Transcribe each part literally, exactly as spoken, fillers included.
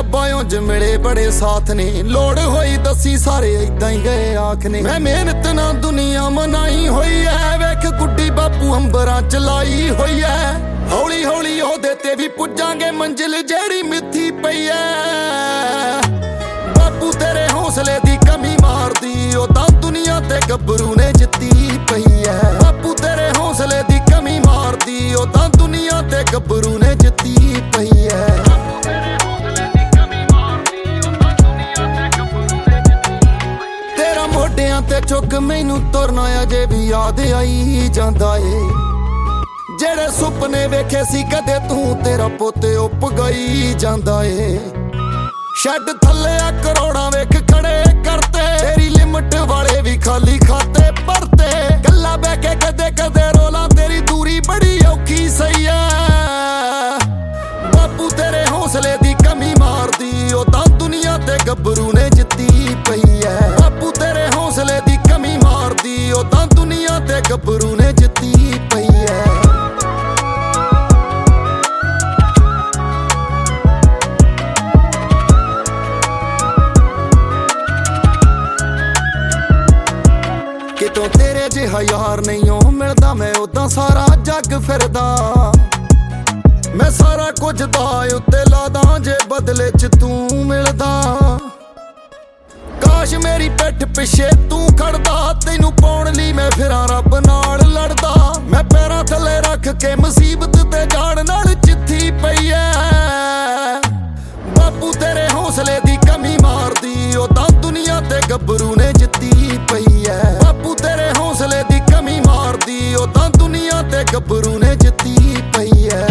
ਰੱਬਾ ਉਂਝ ਮਿਲੇ बड़े साथ ने लोड़ होई दसी सारे इदां ही गए आखने मैं मेहनत ना दुनिया मनाई होई है वेख गुड्डी बापू अंबरां चलाई होई है हौली हौली ओहदे ते भी पुजांगे मंजिल जेड़ी मिथी पई है बापू तेरे हौसले दी कमी मारदी ओ तां दुनिया ते गब्बरू ने जित्ती पई है बापू तेरे हौसले दी कमी मारदी ओ तां दुनिया ते गब्बरू ने जित्ती पई है मोढियां ते चुक मैनू तुरना अजे भी याद आई जांदा ए जेड़े सुपने वेखे सी कदे तू तेरा पोते उप गई जांदा ए शैड थल्ले आ करोड़ां वेख खड़े करते तेरी लिमिट वाले भी खाली खाते भरते गल्ला बह के कदे कदे रोला तेरी दूरी बड़ी औखी सही है बापू तेरे हौसले दी कमी मारदी ओ तां दुनिया ते गब्बरू ने जित्ती पई है बापू तेरे हौसले दी कमी मारदी ओ तां दुनिया ते गब्बरू ने जित्ती पई है कितों तेरे जिहा यार नहीं हो मिलदा मैं उदां सारा जग फिरदा मैं सारा कुछ दा उत्ते लादा जे बदले च तू मिलदा काश मेरी पिठ पिछे तू खड़दा तैनू पाउण लई मैं फिरां रब नाल लड़दा मैं पैरां थल्ले रख के मुसीबत ते जान नाल चिट्ठी पई है बापू तेरे हौसले दी कमी मारदी ओ तां दुनिया ते गब्बरू ने जित्ती पई है बापू तेरे हौसले दी कमी मारदी ओ तां दुनिया ते गब्बरू ने जित्ती पई है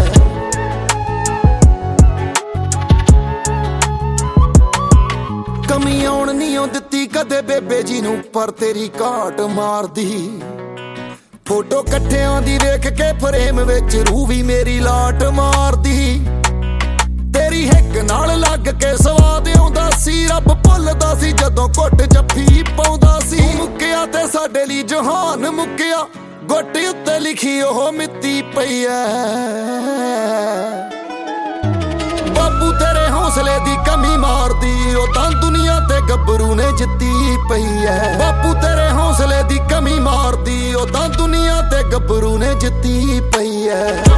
कमी आउण नहीं दित्ती कदे बेबे जी नू पर तेरी घाट मारदी फोटो कट्ठियां दी वेख के फ्रेम विच रूह भी मेरी लाट मारदी तेरी हिक नाल लग के स्वाद आउंदा सी रब भुलदा सी जदों घुट जफ्फी पाउंदा सी मुक्किया ते साडे लई जहान मुक्किया गुट उत्ते लिखी ओह मित्ती पई है बापू तेरे हौसले दी कमी मारदी ओ तां दुनिया ते गब्बरू ने जित्ती पई है बापू तेरे हौसले दी कमी मारदी ओ तां दुनिया ते गब्बरू ने जित्ती पई है।